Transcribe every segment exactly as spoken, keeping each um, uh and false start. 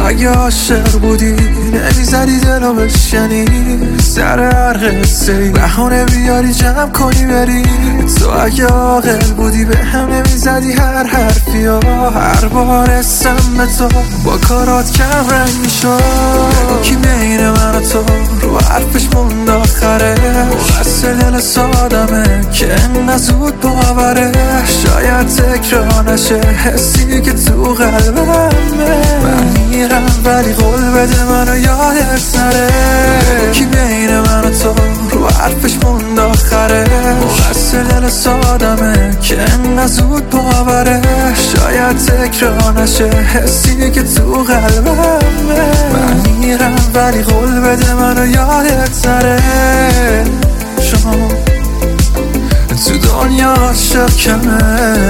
اگه عاشق بودی نمیزدی دلو بشنی، سر هر قصه بهونه بیاری جمع کنی بری. تو اگه عاقل بودی به هم نمیزدی هر حرفی ها، هر بار اسم به تو با کارات کم رنگ میشد. بگو کی بین من و تو رو حرفش موند آخره، قصد دل سادمه که انقدر زود باوره. شاید تکرار نشه حسی که تو قلبمه، من میرم ولی قول بده منو یادت نره. بگو کی بین من و تو رو حرفش موند آخره، قصد دل سادمه که انقدر زود باوره. شاید تکرار نشه حسی که تو قلبمه، من میرم ولی قول بده منو یادت نره. چون تو دنیا عاشق کمه،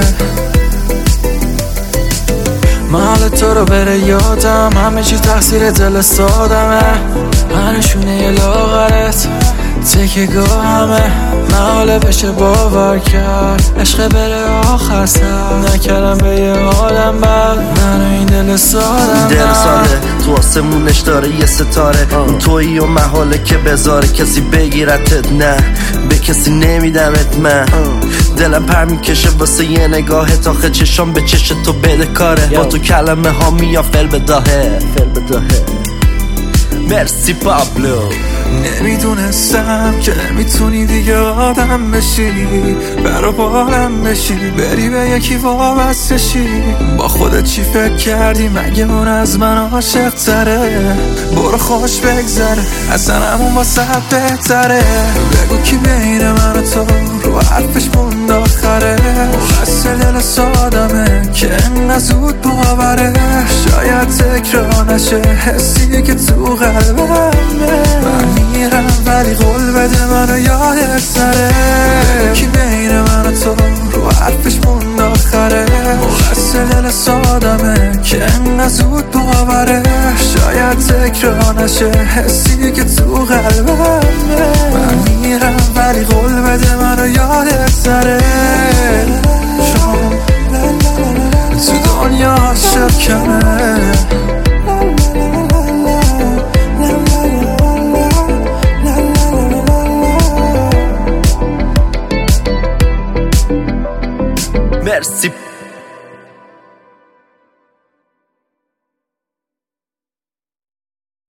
مال تو رو بره یادم، همه چی تقصیر دل سادمه. هنشونه یه لاغرت تکه گاه همه محاله بشه باور کرد، عشق بره آخر سر نکردم به یه آدم بد. منو این دل سادم دل ساده تو آسمونش داره یه ستاره، اون تویی و محاله که بذاره کسی بگیرتت، نه به کسی نمیدمت. من دلم پر میکشه واسه یه نگاهت، آخه چشام به چش تو بده کاره. با تو کلمه ها میان فل بداهه فل بداهه. مرسی پابلو. نمیدونستم که نمیتونی دیگه آدم بشی، برا بارم بشی، بری به یکی وابسته شی. با خودت چی فکر کردی مگه اون از من عاشق تره؟ برو خوش بگذره اصلا همون واسه بهتره. بگو کی بین من و تو رو حرفش موند آخره، قصد دل سادمه که انقدر زود باوره. شاید تکرار نشه حسی که تو قلبمه، من میرم ولی قول بده منو یادت نره. کی بین من و تو رو حرفش موند آخره، قصد دل سادمه که انقدر زود باوره. شاید تکرار نشه حسی که تو قلبمه، من میرم ولی قول بده منو یادت نره. چون تو دنیا عاشق کمه.